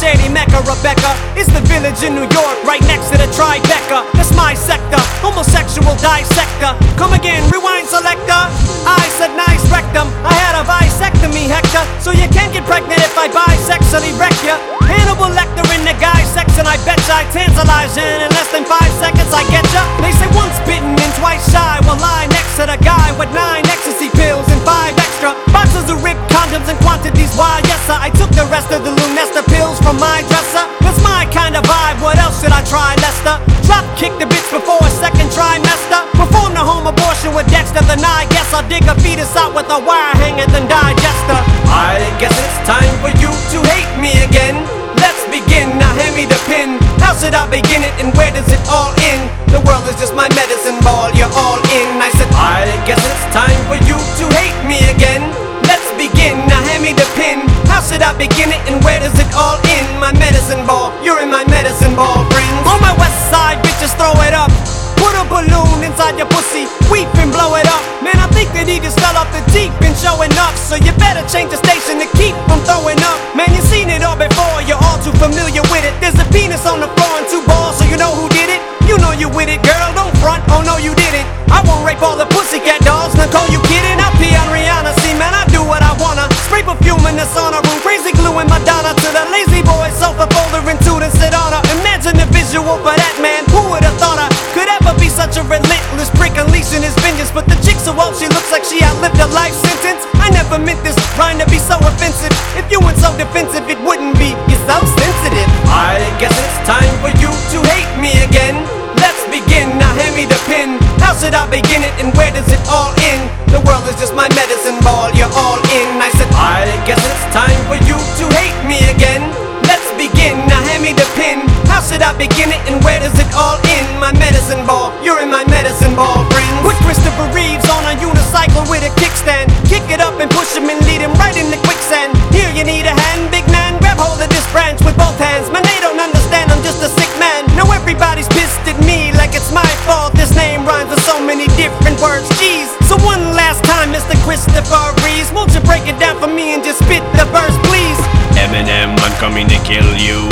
shady Mecca. Rebecca is the village in New York, right next to the Tribeca. That's my sector, homosexual dissector. Come again, rewind selector. I said nice rectum, I had a bisectomy, Hector. So you can't get pregnant if I bisexually wreck ya. Hannibal Lecter in the guy section, I betcha I tantalize you in less than 5 seconds, I get ya. They say once bitten and twice shy, well lie next to the guy with 9 ecstasy pills and 5 extra boxes of ripped condoms and quantities. Why yes sir, I took the rest of the Lunesta pills from my dresser. That's my kind of vibe, what else should I try, Lester? Drop kick the bitch before a second trimester. Perform the home abortion with Dexter, then I guess I'll dig a fetus out with a wire hanger than digester. I guess it's time for you to hate me again. Let's begin, now hand me the pen. How should I begin it and where does it all end? The world is just my medicine ball, you're all in. I said I guess it's time for you to hate me again. Let's begin, now hand me the pen. How should I begin it and where does it all end? My medicine ball, you're in my medicine ball, friends. On my west side, bitches throw it up. Put a balloon inside your pussy, weep and blow it up. Man, I think that he just fell off the Jeep and showing up. So you better change the station to keep from throwing up. Man, you seen it all before, you're all too familiar with it. There's a penis on the floor and 2 balls, so you know who did it. You know you with it, girl, don't front, oh no you didn't. I won't rape all the pussycat dolls, Nicole, you kidding? I'll pee on Rihanna, see man, I do what I wanna. Spray perfume in the sauna room, crazy glue in Madonna. To the lazy boy sofa folder and to the sit on her. Imagine the visual for that man, who would've thought I could ever be such a relentless prick unleashing his vengeance. But the chick so old she looks like she outlived a life sentence. I never meant this rhyme to be so offensive. If you weren't so defensive it wouldn't be, you're so sensitive. I guess it's time for you to hate me again. Let's begin, now hand me the pen. How should I begin it and where does it all end? The world is just my medicine ball, you're all in. I said I guess it's time for you to hate me again. Let's begin, now hand me the pen. How should I begin it and where does it all end? My medicine ball, you're in my medicine ball, friends. With Christopher Reeves on a unicycle with a kickstand. Kick it up and push him and lead him right in the quicksand. Here you need a hand, big man, grab hold of this branch with both hands. Man, they don't understand, I'm just a sick man. Now everybody's pissed at me like it's my fault. This name rhymes with so many different words, jeez. So one last time, Mr. Christopher Reeves, won't you break it down for me and just spit the verse, please? Eminem, I'm coming to kill you.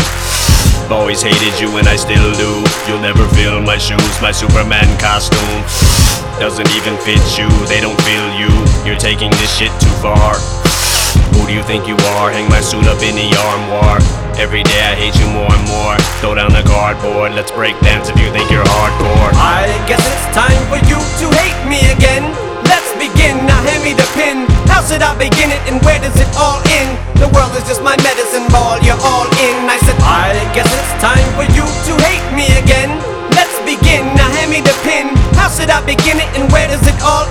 Always hated you and I still do. You'll never fill my shoes, my Superman costume doesn't even fit you, they don't feel you. You're taking this shit too far. Who do you think you are? Hang my suit up in the armoire. Every day I hate you more and more. Throw down the cardboard, let's break dance if you think you're hardcore. I guess it's time for you to hate me again. Let's begin, now hand me the pen. How should I begin it and where does it all end? The world is just my medicine ball, you're all in. I said I guess it's time for you to hate me again. Let's begin, now hand me the pen. How should I begin it and where does it all